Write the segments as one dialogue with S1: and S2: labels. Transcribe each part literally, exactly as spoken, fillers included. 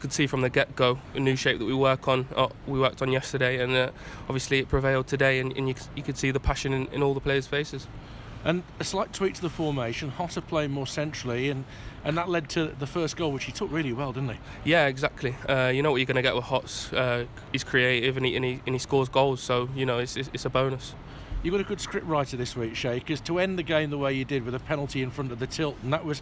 S1: could see from the get-go a new shape that we work on. Uh, we worked on yesterday, and uh, obviously it prevailed today. And, and you, you could see the passion in, in all the players' faces.
S2: And a slight tweak to the formation, Hotter playing more centrally, and, and that led to the first goal, which he took really well, didn't he?
S1: Yeah, exactly. Uh, you know what you're going to get with Hots. Uh, he's creative and he, and, he, and he scores goals, so, you know, it's, it's, it's a bonus.
S2: You got a good script writer this week, Shay, because to end the game the way you did with a penalty in front of the tilt, and that was,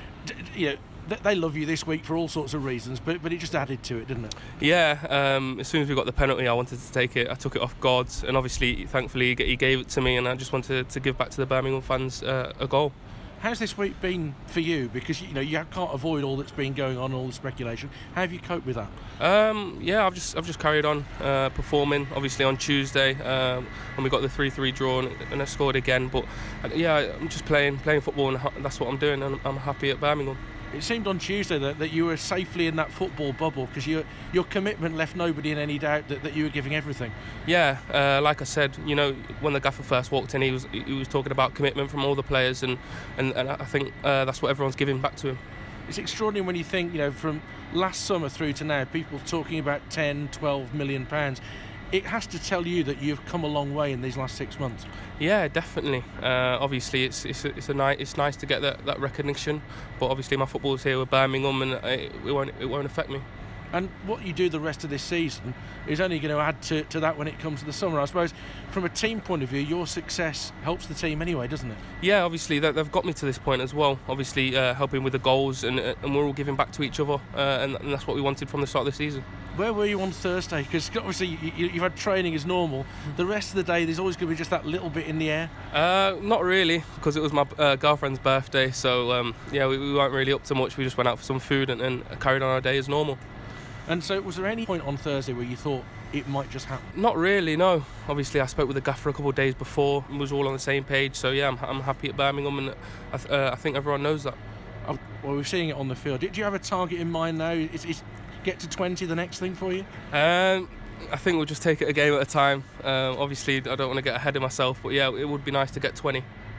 S2: you know, they love you this week for all sorts of reasons, but but it just added to it, didn't it?
S1: Yeah, um, as soon as we got the penalty, I wanted to take it. I took it off God, and obviously, thankfully, he gave it to me, and I just wanted to give back to the Birmingham fans uh, a goal.
S2: How's this week been for you? Because you know you can't avoid all that's been going on, all the speculation. How have you coped with that?
S1: Um, yeah, I've just I've just carried on uh, performing. Obviously on Tuesday, um, when we got the three three draw, and, and I scored again. But uh, yeah, I'm just playing playing football, and that's what I'm doing, and I'm happy at Birmingham.
S2: It seemed on Tuesday that, that you were safely in that football bubble because your your commitment left nobody in any doubt that, that you were giving everything.
S1: Yeah, uh, like I said, you know, when the gaffer first walked in, he was he was talking about commitment from all the players, and, and, and I think uh, that's what everyone's giving back to him.
S2: It's extraordinary when you think, you know, from last summer through to now, people talking about ten, twelve million pounds. It has to tell you that you've come a long way in these last six months.
S1: Yeah, definitely. Uh, obviously, it's it's a, it's a nice it's nice to get that, that recognition. But obviously, my football's here with Birmingham, and it, it won't it won't affect me.
S2: And what you do the rest of this season is only going to add to, to that when it comes to the summer. I suppose from a team point of view, your success helps the team anyway, doesn't it?
S1: Yeah, obviously they've got me to this point as well. Obviously uh, helping with the goals, and and we're all giving back to each other, uh, and, and that's what we wanted from the start of the season.
S2: Where were you on Thursday? Because obviously you, you've had training as normal. The rest of the day, there's always going to be just that little bit in the air.
S1: Uh, not really, because it was my uh, girlfriend's birthday. So um, yeah, we, we weren't really up to much. We just went out for some food and, and carried on our day as normal.
S2: And so was there any point on Thursday where you thought it might just happen?
S1: Not really, no. Obviously, I spoke with the gaffer a couple of days before and was all on the same page. So yeah, I'm, I'm happy at Birmingham, and I, th- uh, I think everyone knows that.
S2: Oh, well, we're seeing it on the field. Do you have a target in mind now? Is, is get to twenty the next thing for you?
S1: Um, I think we'll just take it a game at a time. Um, obviously, I don't want to get ahead of myself, but yeah, it would be nice to get twenty.